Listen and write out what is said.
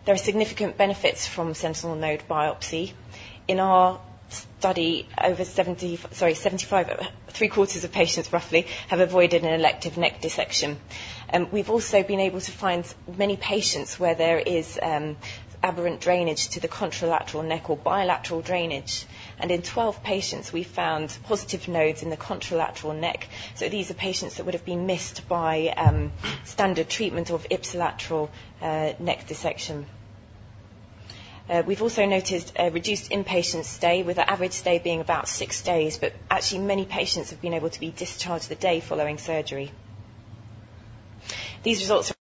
There are significant benefits from sentinel node biopsy. In our study, over 75, three-quarters of patients roughly, have avoided an elective neck dissection. We've also been able to find many patients where there is aberrant drainage to the contralateral neck or bilateral drainage. And in 12 patients, we found positive nodes in the contralateral neck. So these are patients that would have been missed by standard treatment of ipsilateral neck dissection. We've also noticed a reduced inpatient stay, with the average stay being about 6 days, but actually many patients have been able to be discharged the day following surgery. These results are